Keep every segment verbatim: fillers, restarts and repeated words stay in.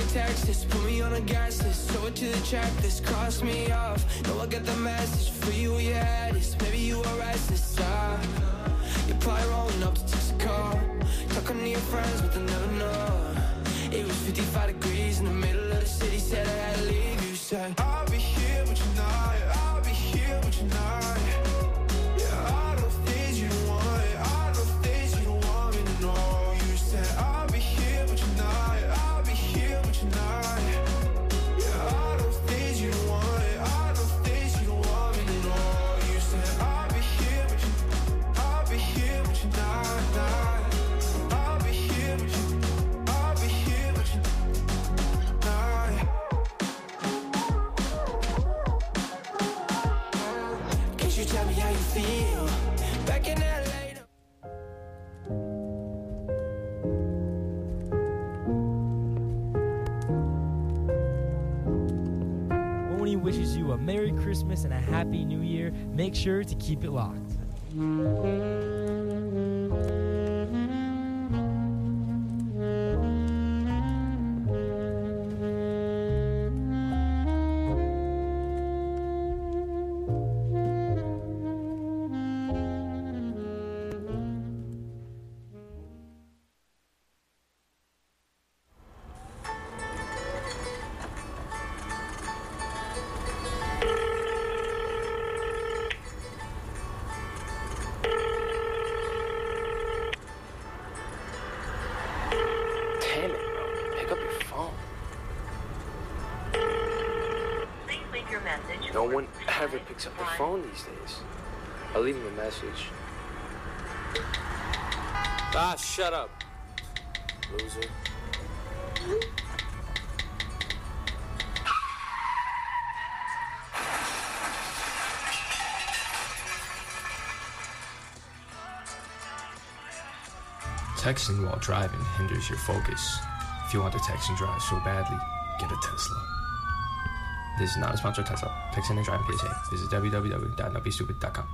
Texas, put me on a gas list. Show it to the track, this crossed me off. No, I get the message, for you, yeah, this. Maybe you were restless, ah. You're probably rolling up to text a call. Talking to your friends, but they never know. It was fifty-five degrees in the middle of the city. Said I had to leave, you said I'll be here, but you're not. I'll be here, but you're not. Yeah, I know things you don't want. I know things you don't want me to know. You said I'll be here, but you're not. I'll be here, but you're not. Yeah, I know things you don't want. I know things you don't want me to know. You said I'll be here, but you, I'll be here, but you're not, not. I'll be here, but you, I'll be here, but you're not. Can't you tell me how you feel? Back in L A. Oni wishes you a Merry Christmas and a Happy New Year. Make sure to keep it locked. Damn it, bro. Pick up your phone. Please leave your message. No one ever picks up the phone these days. I'll leave him a message. Ah, shut up, loser. Texting while driving hinders your focus. If you want to text and drive so badly, get a Tesla. This is not a sponsor of Tesla. Texting and driving P S A. Visit w w w dot not be stupid dot com.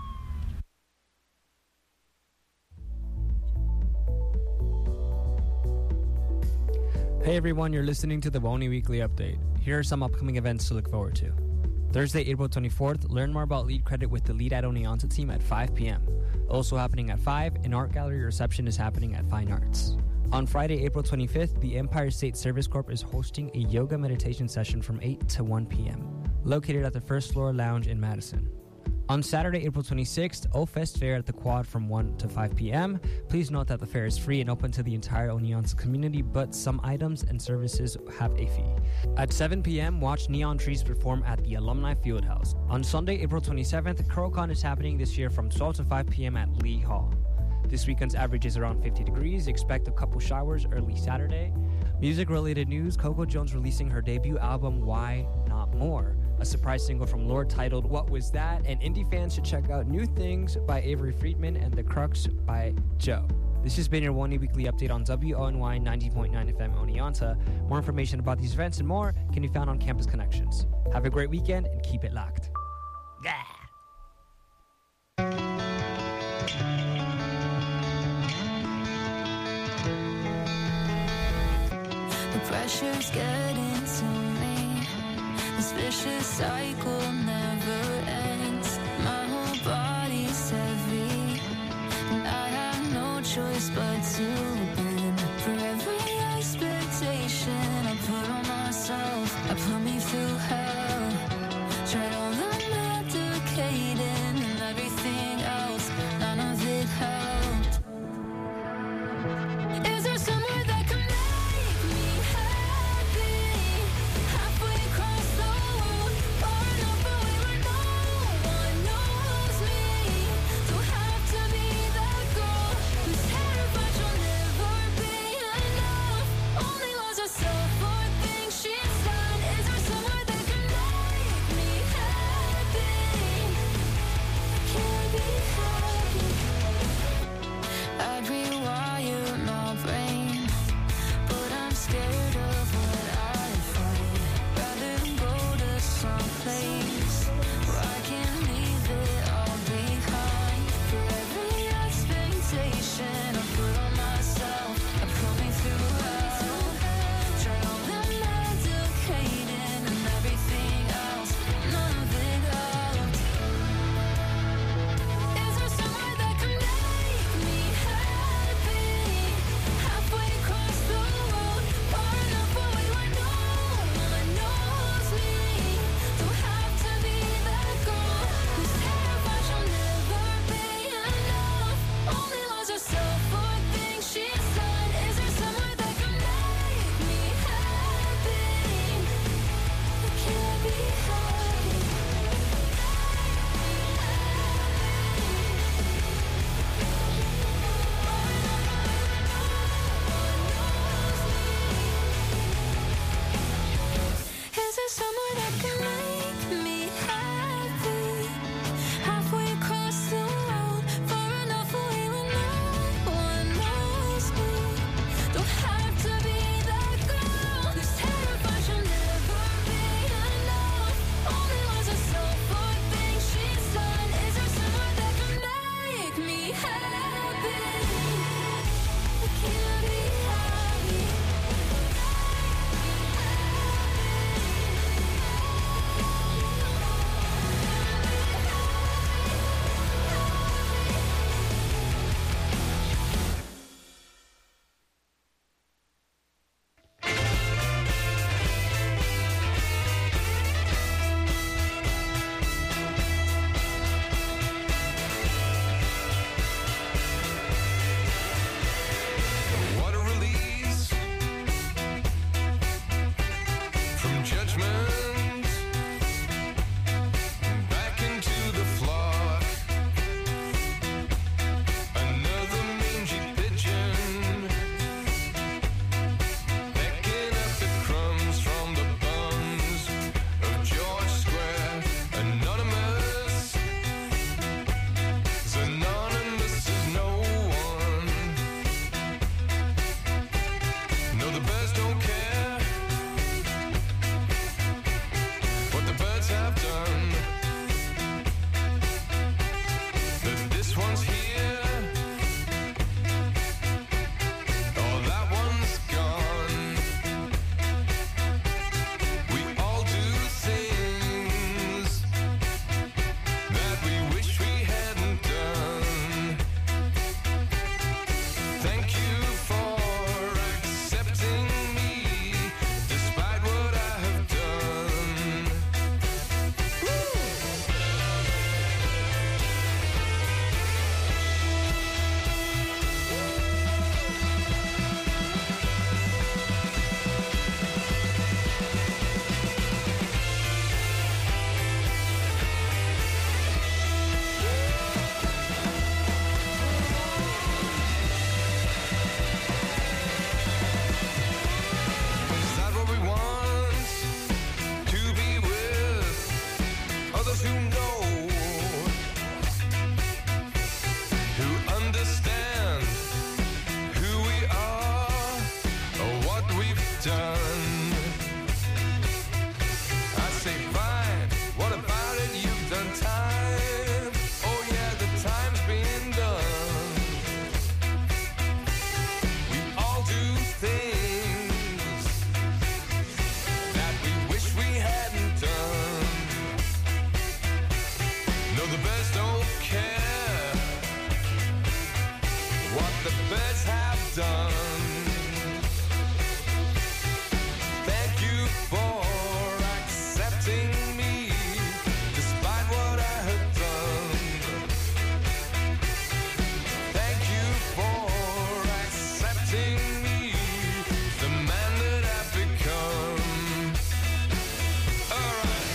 Hey everyone, you're listening to the Woni Weekly Update. Here are some upcoming events to look forward to. Thursday, April twenty-fourth, learn more about Lead Credit with the Lead at Oneonta team at five p.m. Also happening at five, an art gallery reception is happening at Fine Arts. On Friday, April twenty-fifth, the Empire State Service Corp is hosting a yoga meditation session from eight to one p.m., located at the First Floor Lounge in Madison. On Saturday, April twenty-sixth, O-Fest Fair at the Quad from one to five p.m. Please note that the fair is free and open to the entire Oneonta community, but some items and services have a fee. At seven p.m., watch Neon Trees perform at the Alumni Fieldhouse. On Sunday, April twenty-seventh, CurlCon is happening this year from twelve to five p.m. at Lee Hall. This weekend's average is around fifty degrees. Expect a couple showers early Saturday. Music-related news, Coco Jones releasing her debut album, Why Not More? A surprise single from Lorde titled What Was That? And indie fans should check out New Things by Avery Friedman and The Crux by Joe. This has been your Woni Weekly Update on W O N Y ninety point nine F M Oneonta. More information about these events and more can be found on Campus Connections. Have a great weekend and keep it locked. Yeah. The pressure's getting to me. This vicious cycle never ends. My whole body's heavy, and I have no choice but to bend. For every expectation I put on myself, I put me through hell. Tried all the medicating and everything else, none of it helped. Is there somewhere that can make me happy? Halfway across the world, far enough away where no one knows me. Don't have to be that girl who's terrified she'll never be enough. Only loves herself for things she's done. Is there somewhere that can make what the birds have done. Thank you for accepting me despite what I have done. Thank you for accepting me, the man that I've become. Alright.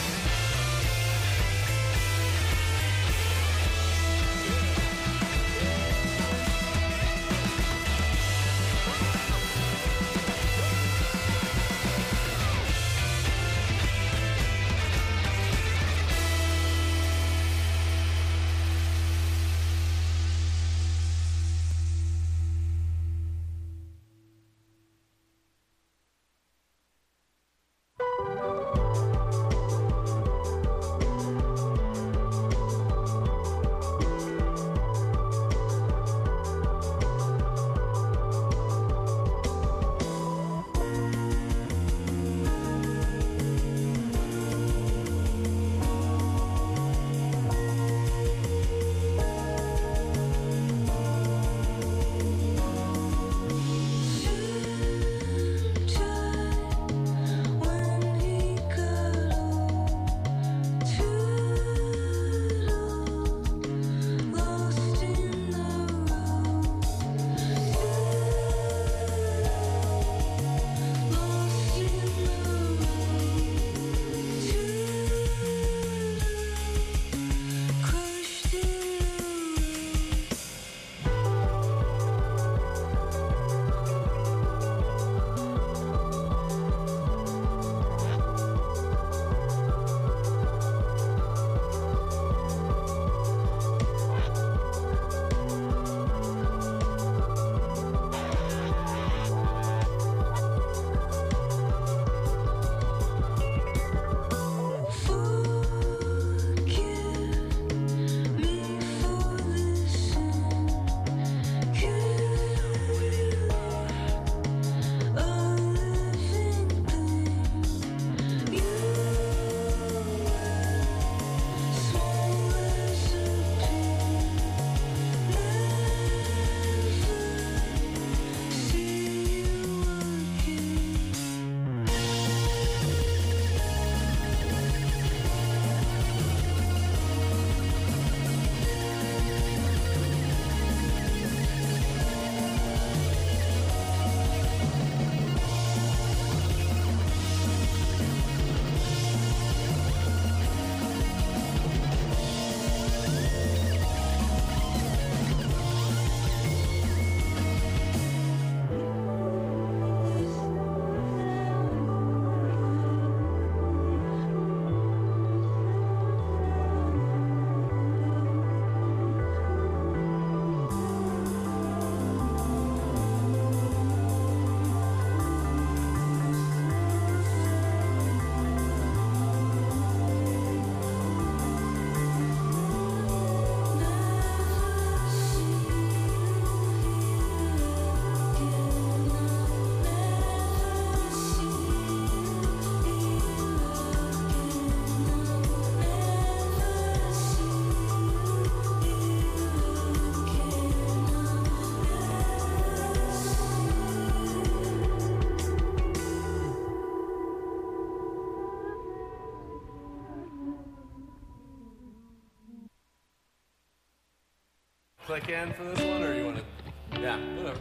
Click in for this one, or you want to? Yeah, whatever.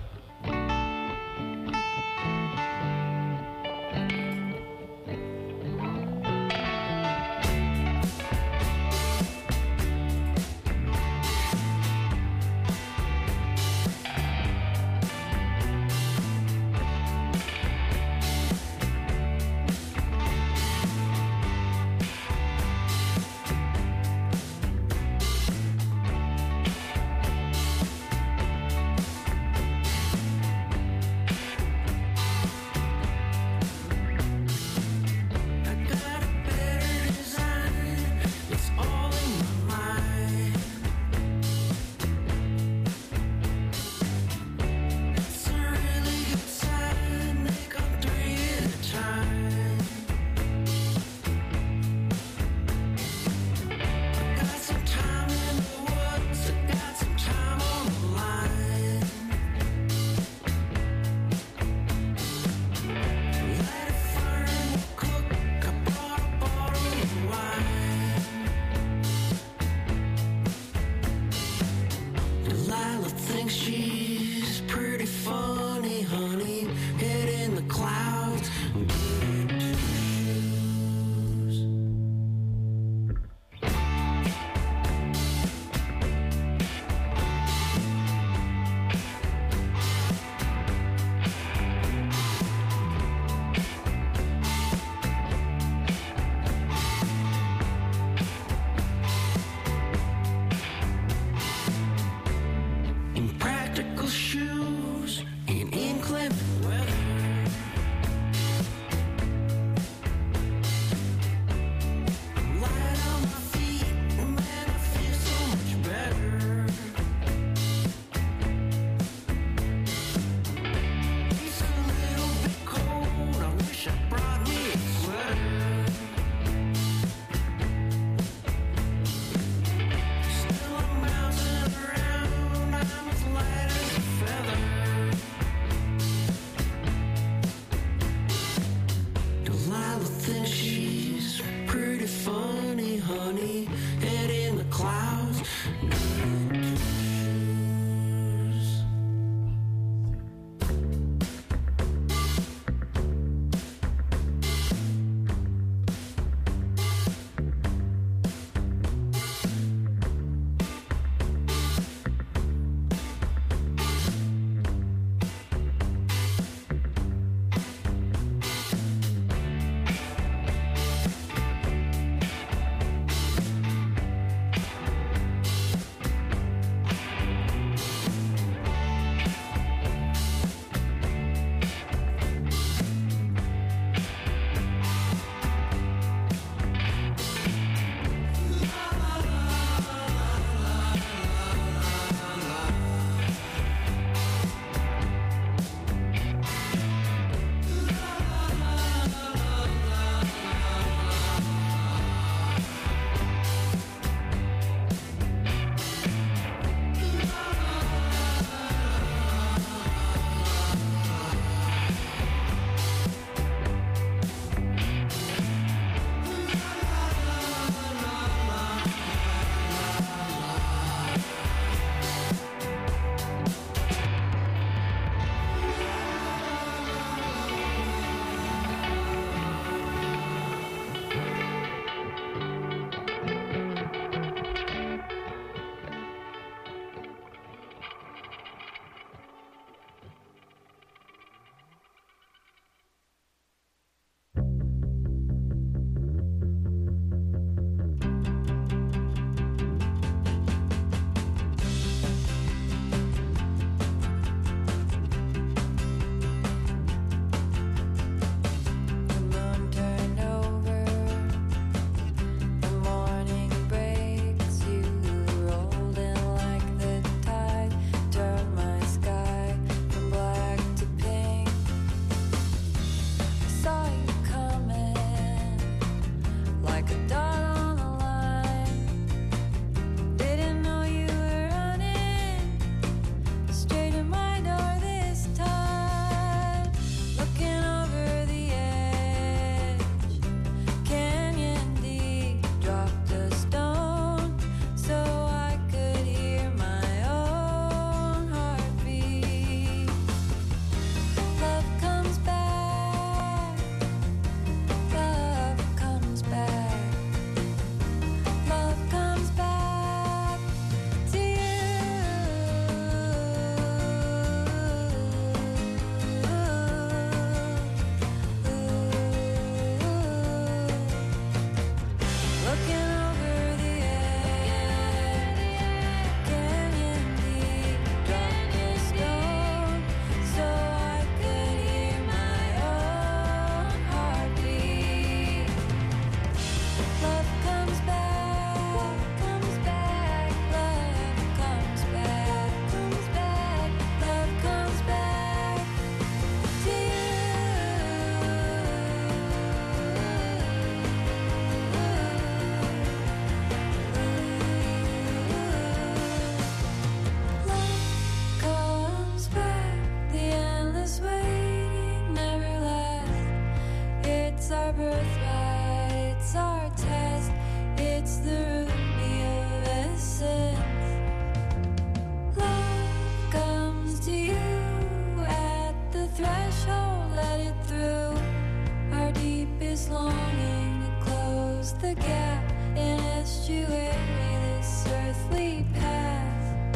you away this earthly path.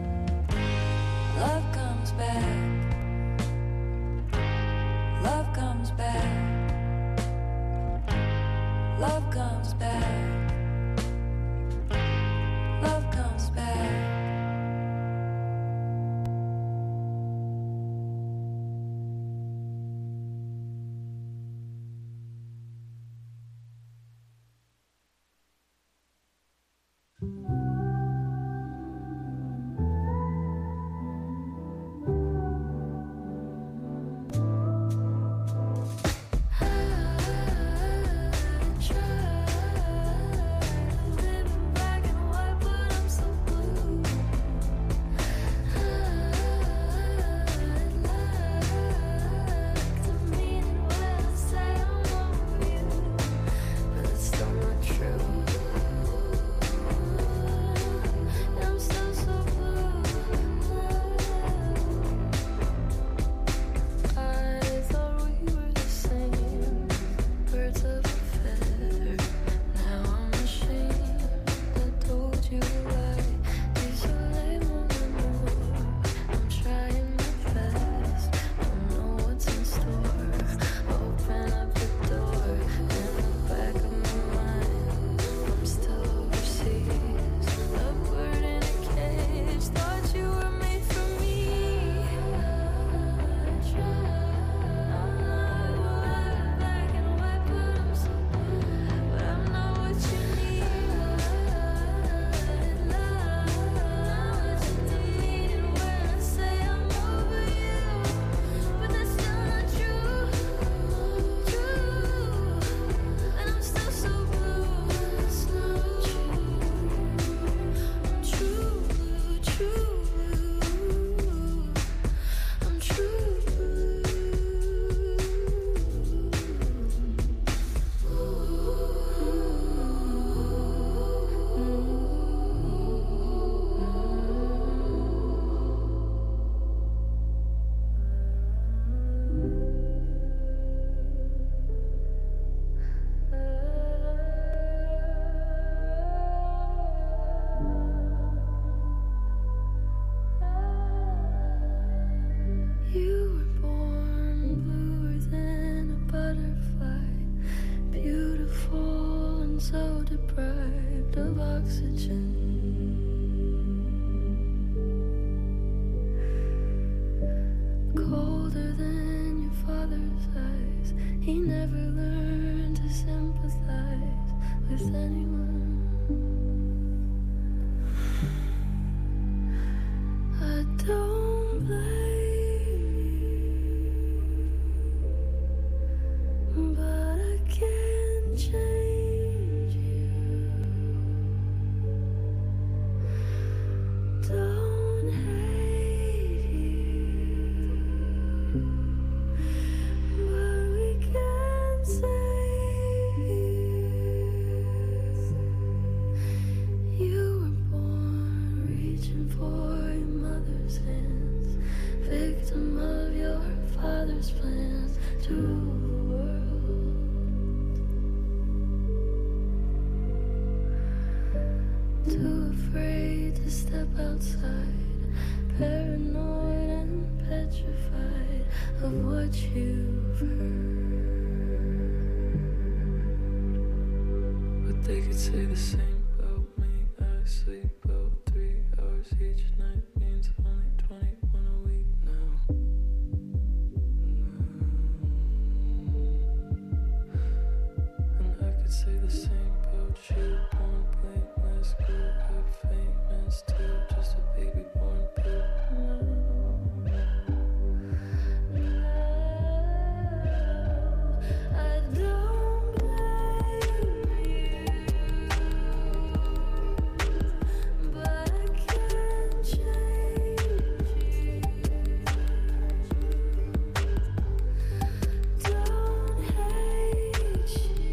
Love comes back. Love comes back. Love comes back. Love comes back.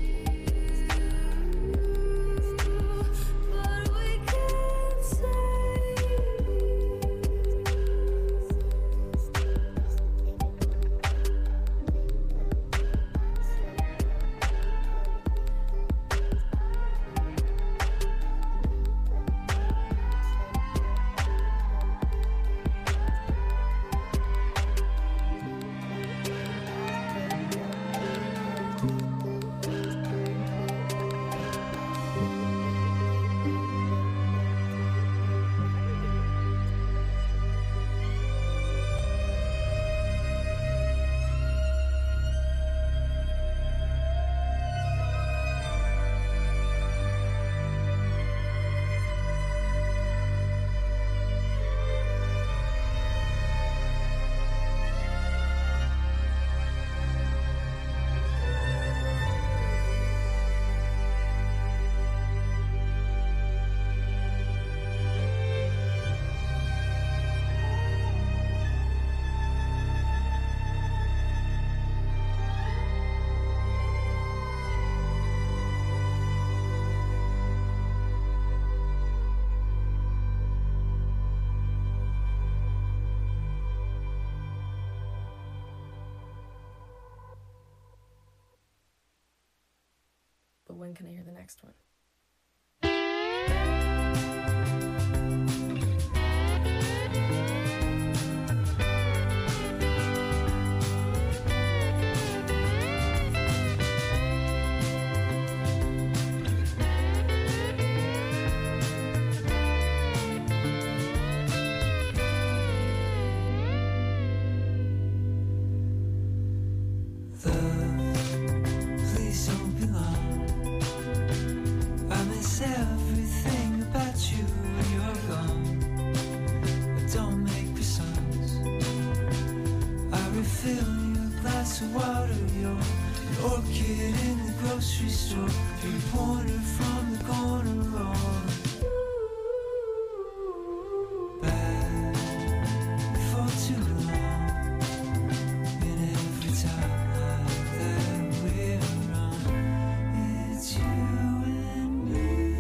Say when can I hear the next one? Please don't be long. I miss everything about you when you're gone. But don't make croissants. I refill your glass of water. You're an orchid in the grocery store. You're a pointer from the corner roll. Back for too long. And every time that we're on, it's you and me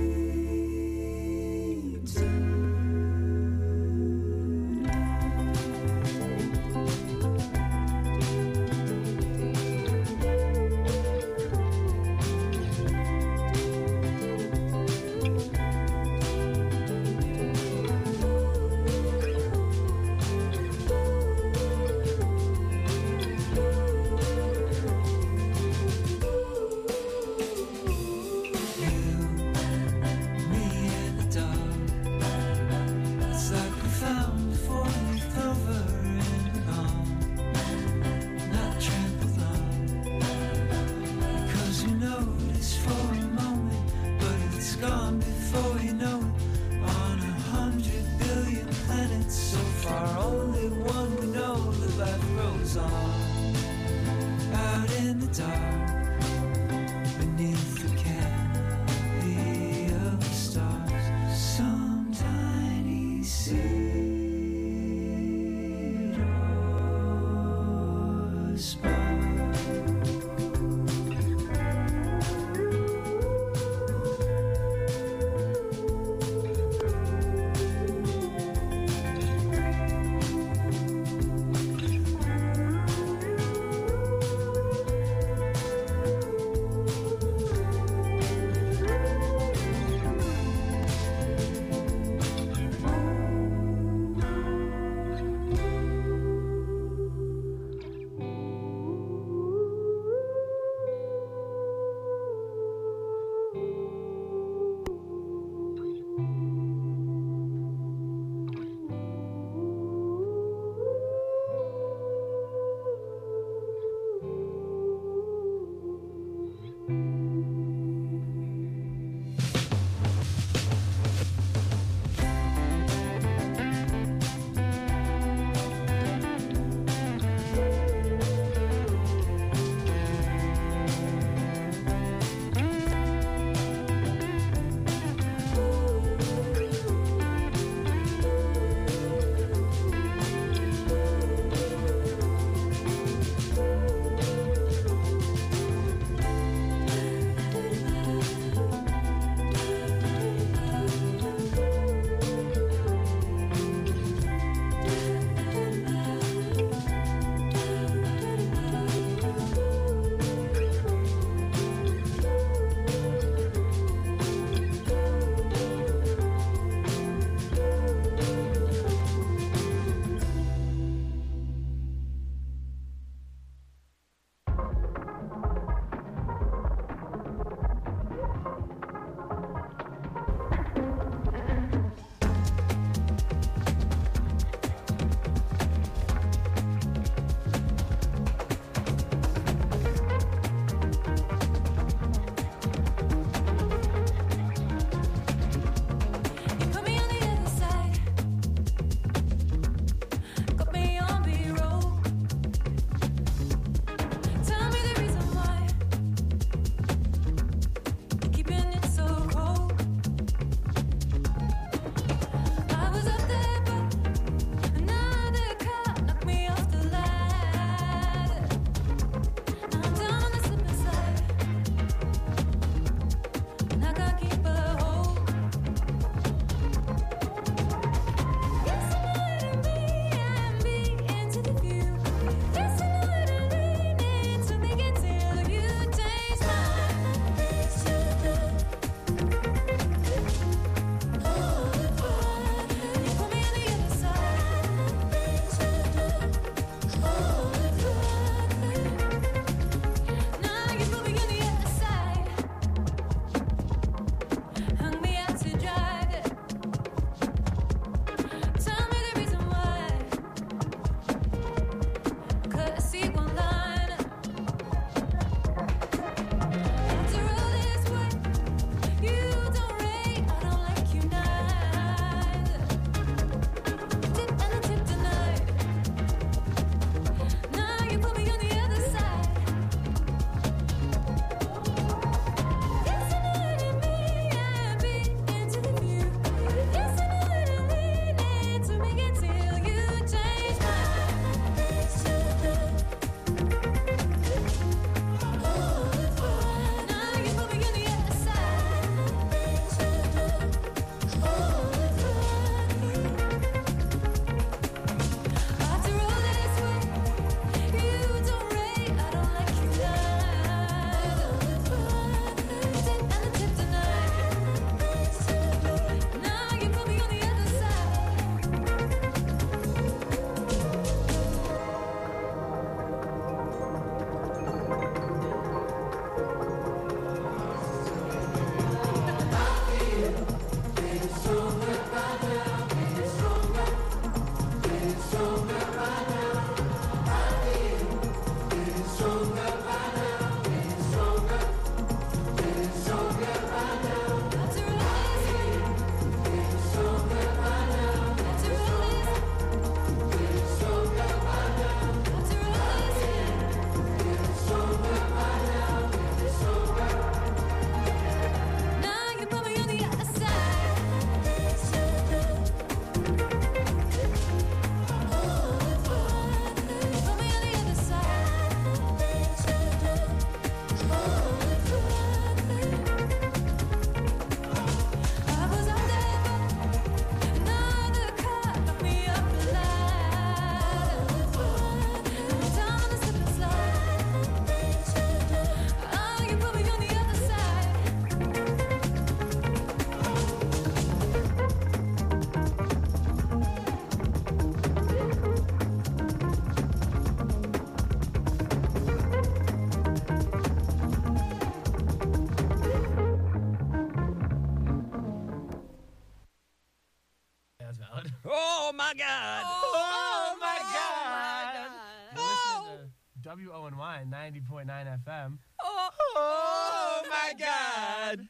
my God. Oh, my God. You're listening to W O N Y ninety point nine F M. Oh, my God.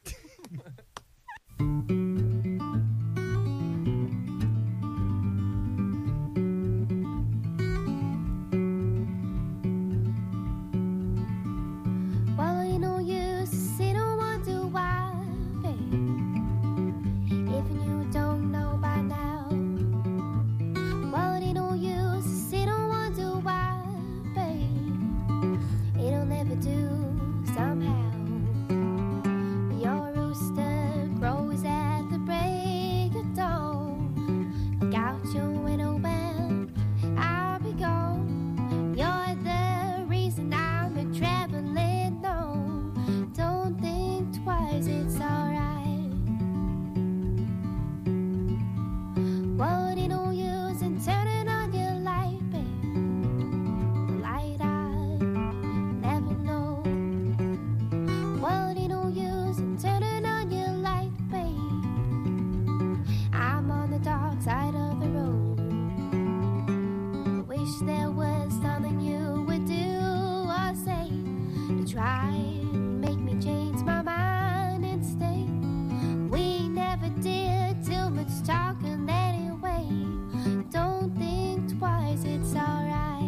Well, ain't no use to sit and wonder why, babe. Even you don't know by now. Well, it ain't no use to sit and wonder why, babe. It'll never do somehow. Your rooster crows at the break of dawn. Look out your window, well, I'll be gone. You're the reason I'm a traveling on. Don't think twice, it's alright. Well, it ain't no use in turning on your light, babe. The light I never know. Well, it ain't no use in turning on your light, babe. I'm on the dark side of the road. I wish there was something you would do or say to try and make me change my mind and stay. We never did too much talking anyway. Don't think twice, it's alright.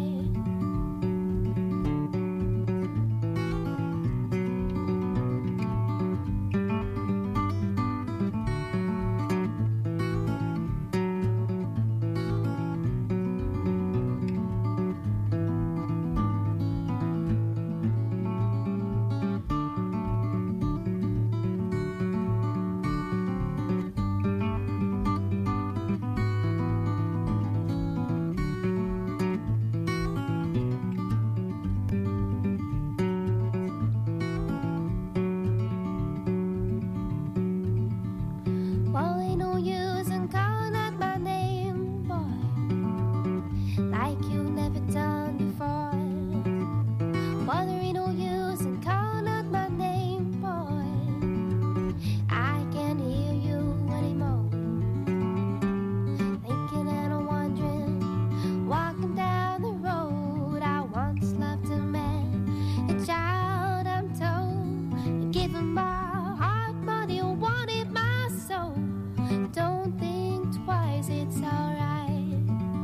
Well, ain't no use in calling out my name, boy, like you never done before. Well, there ain't no use in calling out my name, boy. I can't hear you anymore. Thinking and I'm wondering, walking down the road. I once loved a man, a child, I'm told. Giving my heart more than you wanted my soul. Don't think twice, it's alright.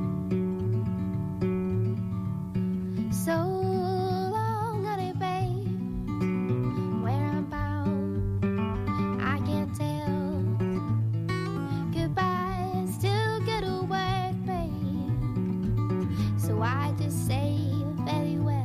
So long, honey, babe, where I'm bound, I can't tell. Goodbye's too good a word, babe. So I just say very well.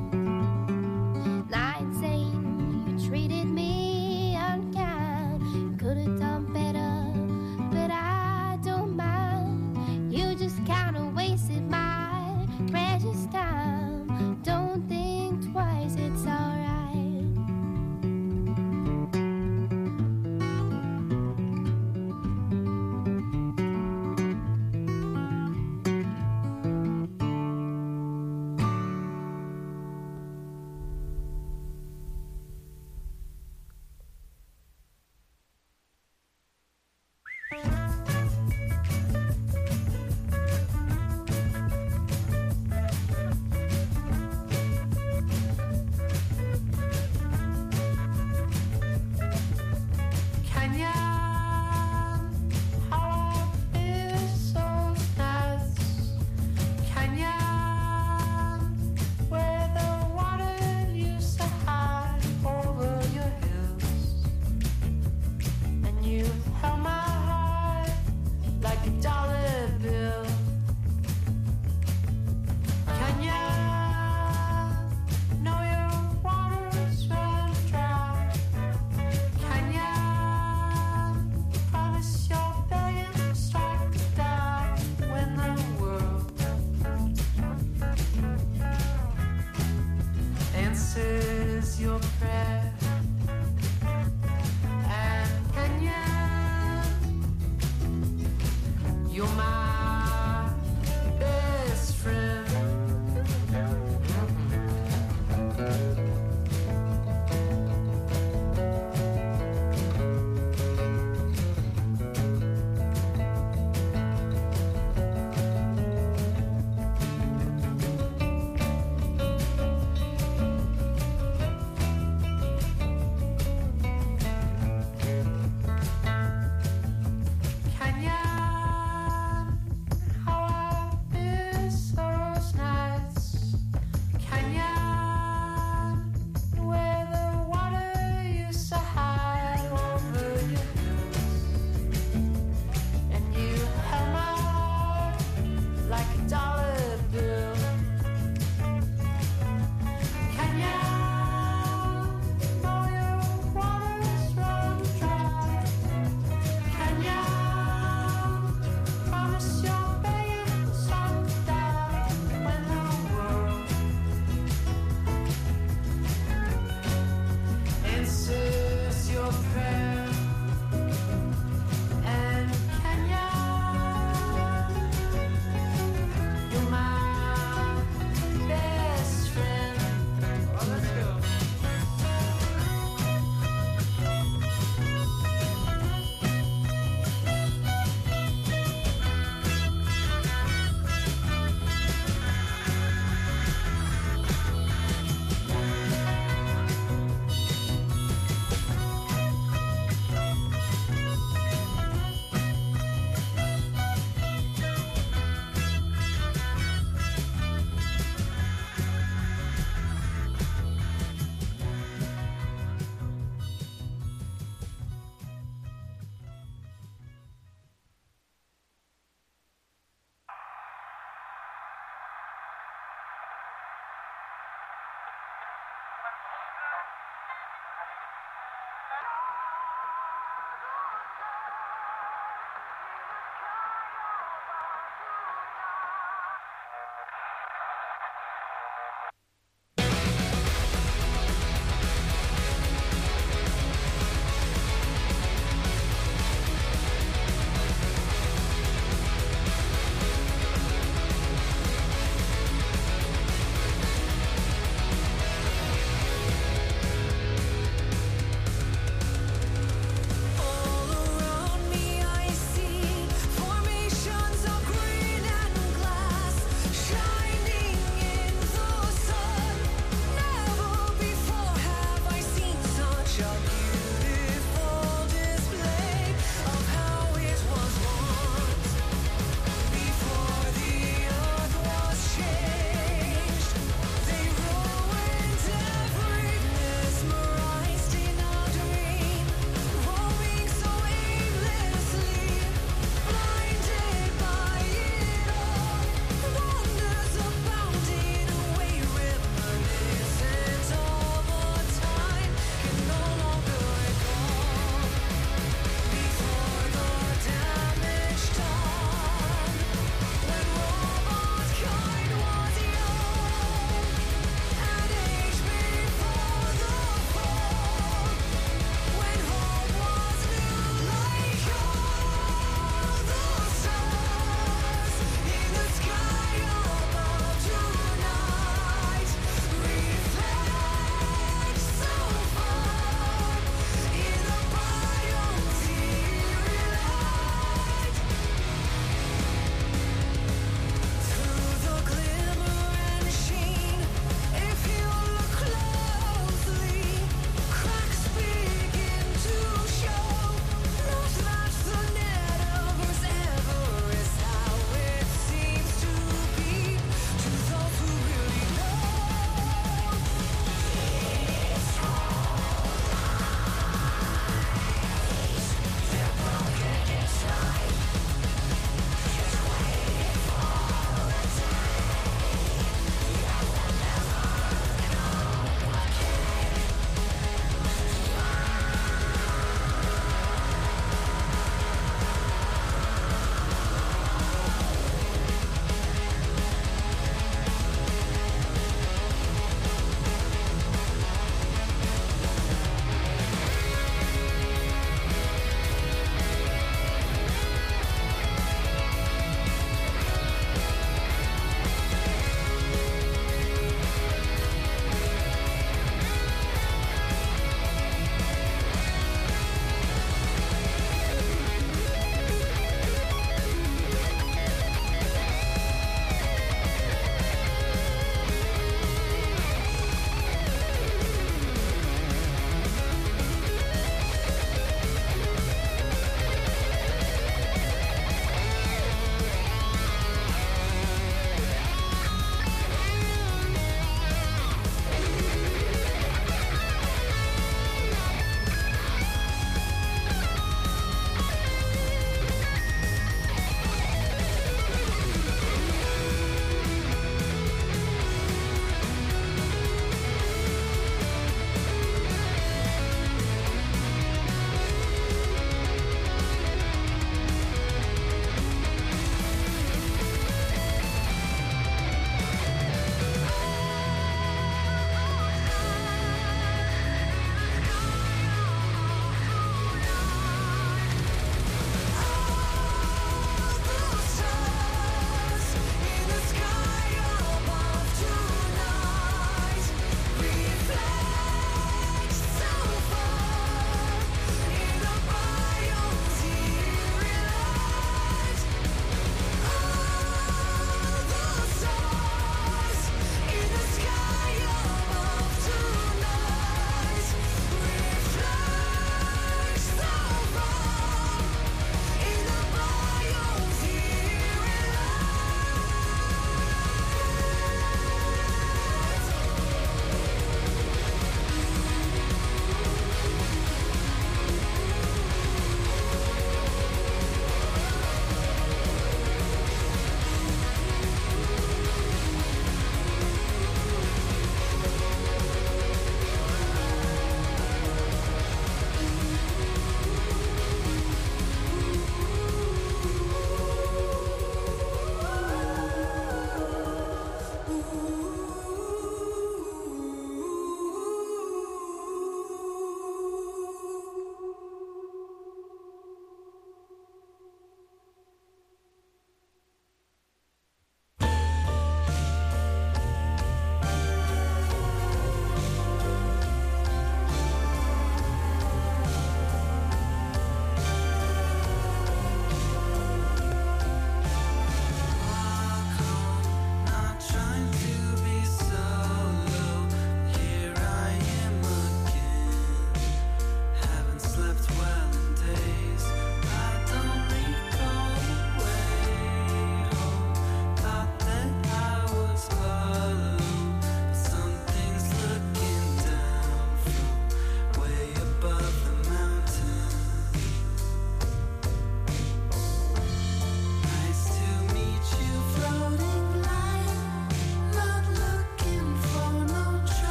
I ain't saying you treated me unkind. Could have done better, but I don't mind. You just kinda wasted my precious time. Don't think twice, it's alright.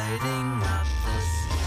lighting up the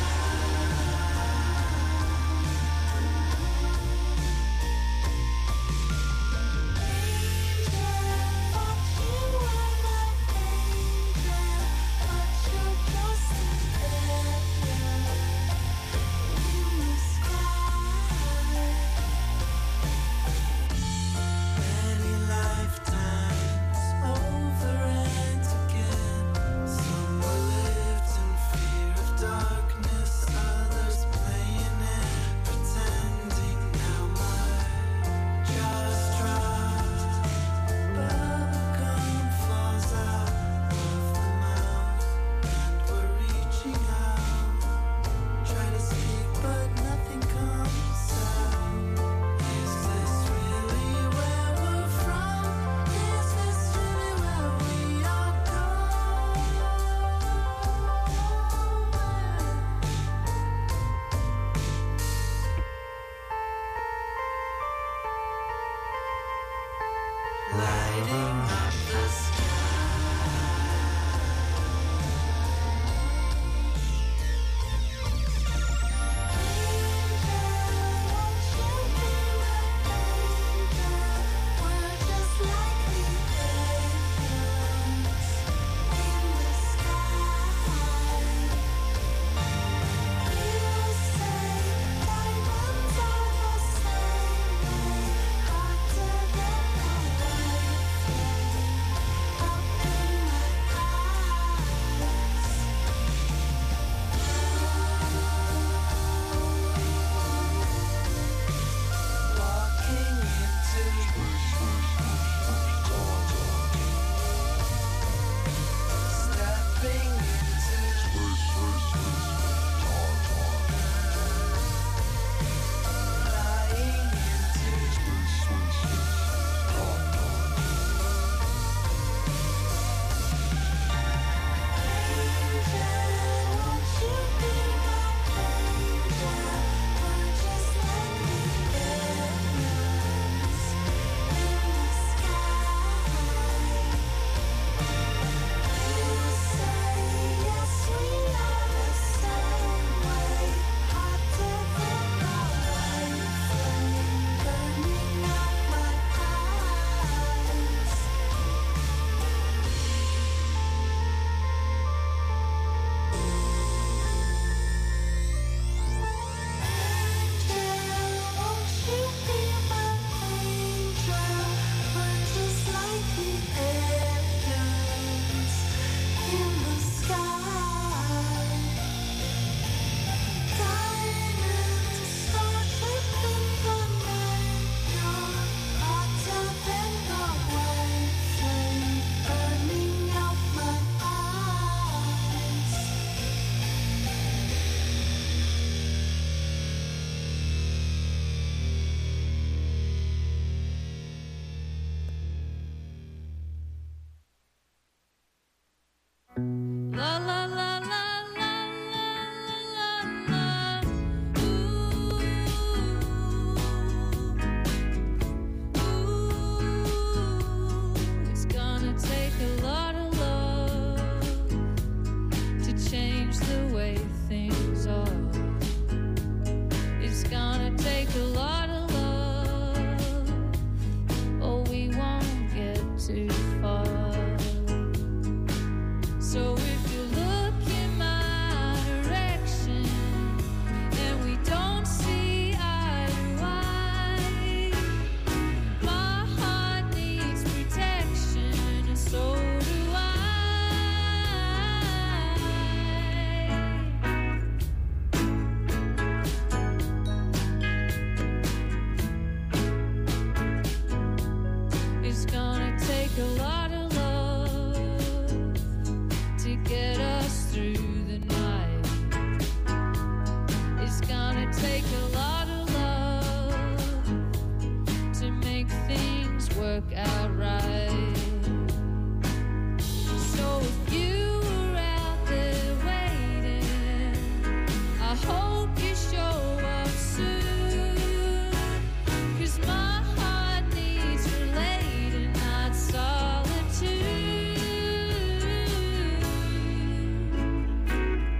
lighting up the sky. La la la la la la la la. Ooh, ooh, it's gonna take a lot of love to change the way things are. It's gonna take a lot of love, or we won't get too far. So if you look in my direction and we don't see eye to eye, my heart needs protection and so do I. It's gonna take a lot of love to get us through the night. It's gonna take a lot of love to make things work out right. So if you were out there waiting, I hope you show up soon, 'cause my heart needs relating, not solitude.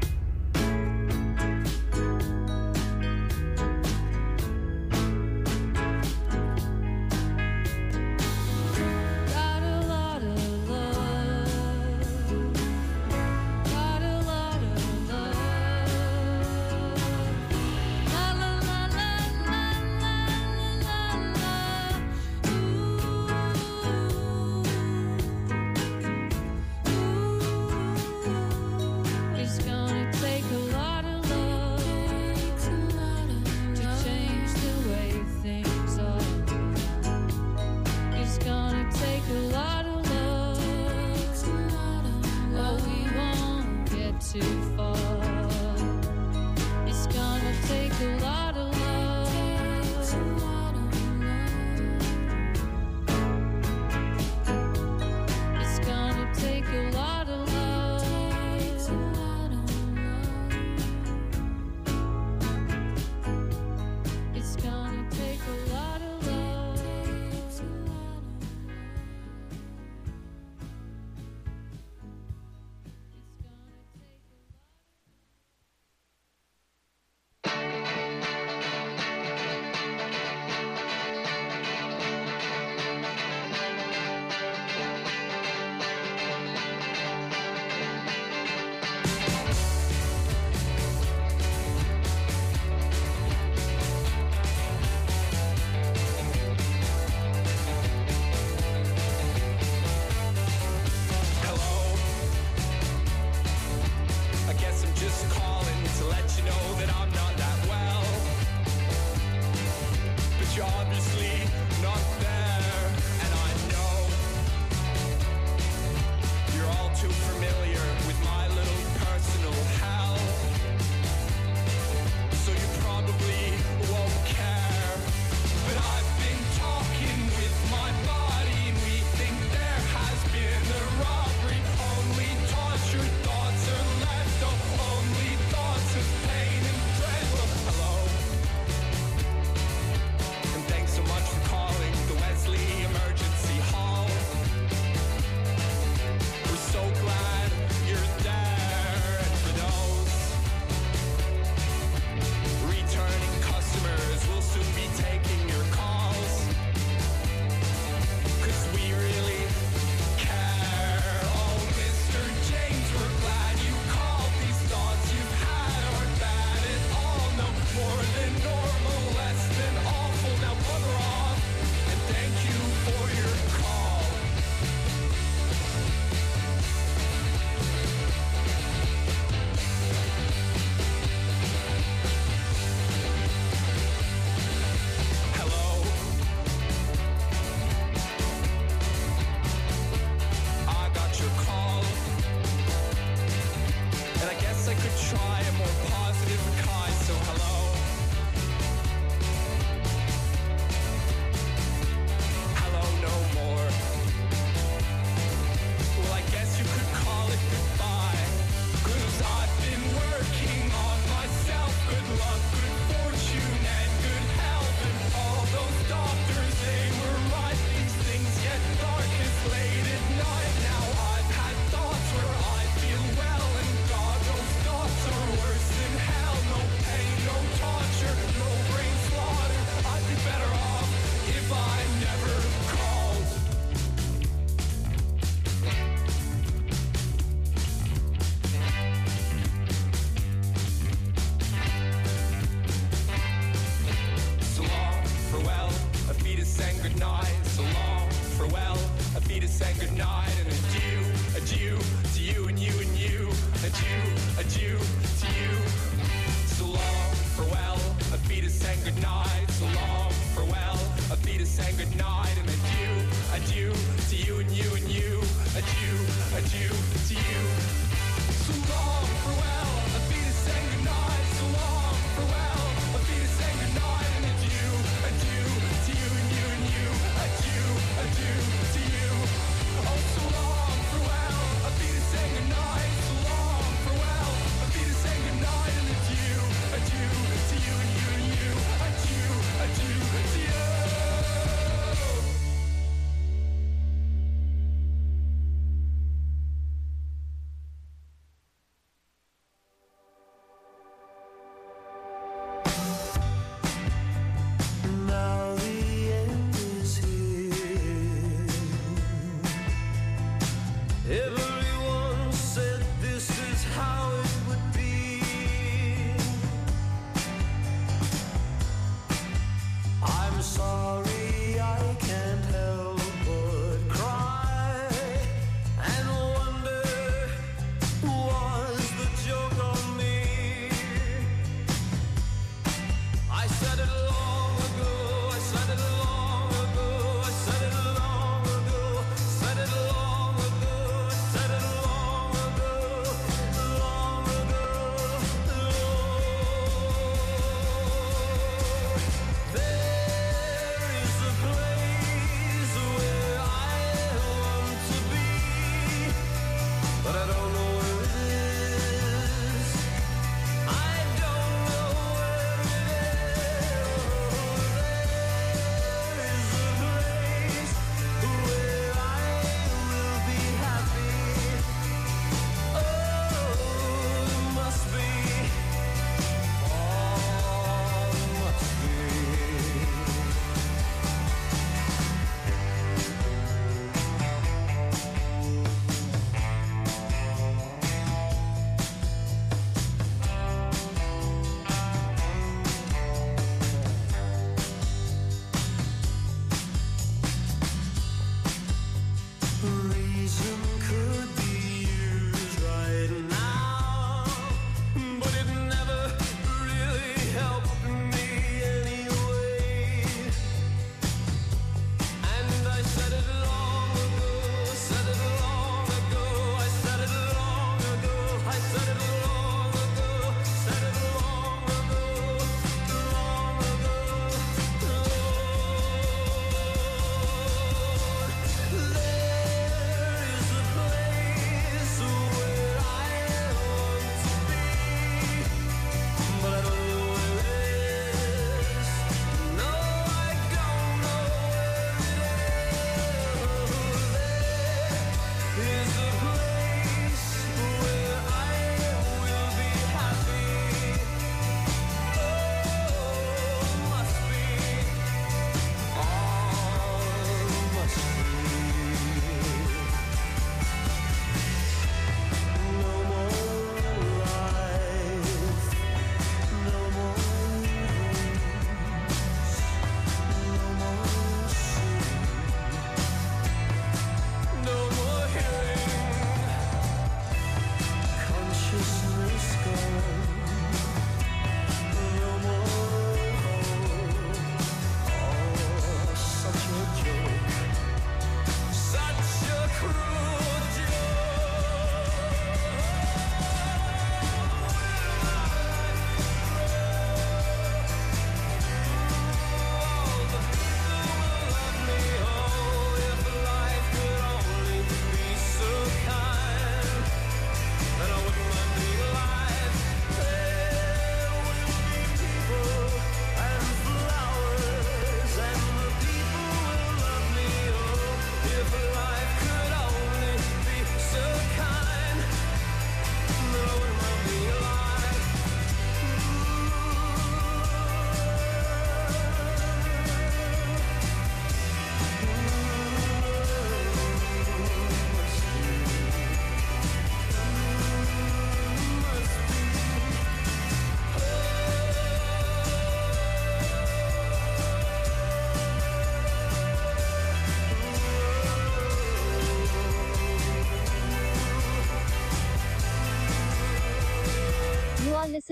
farewell, Avita sang goodnight, and adieu, adieu to you and you and you, adieu, adieu to you. So long, farewell, Avita sang goodnight, so long, farewell, Avita sang goodnight, and adieu, adieu to you and you and you, adieu, adieu to you. So long, farewell, Avita sang goodnight, so long, farewell, Avita sang goodnight, and adieu, adieu to you and you and you, adieu, adieu to you. Oh, so long, farewell, Avita sang goodnight, so long, farewell, Avita sang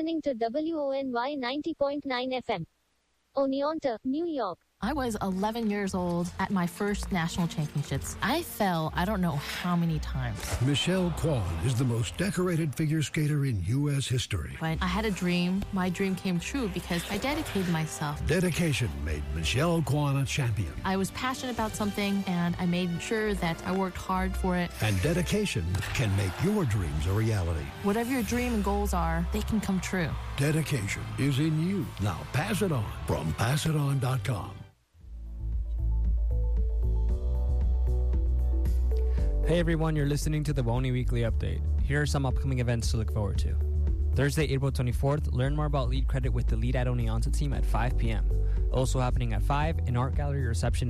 listening to W O N Y ninety point nine F M. Oneonta, New York. I was eleven years old at my first national championships. I fell I don't know how many times. Michelle Kwan is the most decorated figure skater in U S history. But I had a dream. My dream came true because I dedicated myself. Dedication made Michelle Kwan a champion. I was passionate about something, and I made sure that I worked hard for it. And dedication can make your dreams a reality. Whatever your dream and goals are, they can come true. Dedication is in you. Now pass it on from pass it on dot com. Hey everyone, you're listening to the Woney Weekly Update. Here are some upcoming events to look forward to. Thursday, April twenty-fourth, learn more about lead credit with the Lead at Oneonta team at five p.m. Also happening at five, an art gallery reception